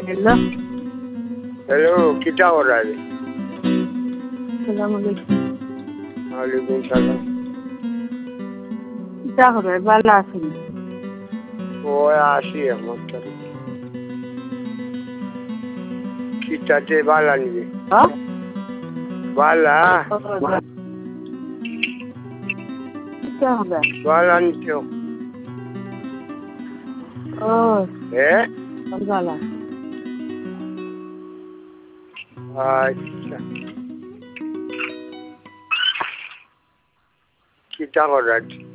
Hello. Hello, kita orang ni. Assalamualaikum. Waalaikumsalam. Kita হবে ভালো আছেন? ওই আসি আমার তাহলে। কিটাতে বালা নিবে। হ্যাঁ? বালা। kita হবে? বালা নিছো। Oh, ভালো। ভালো। আচ্ছা। কিটা করার?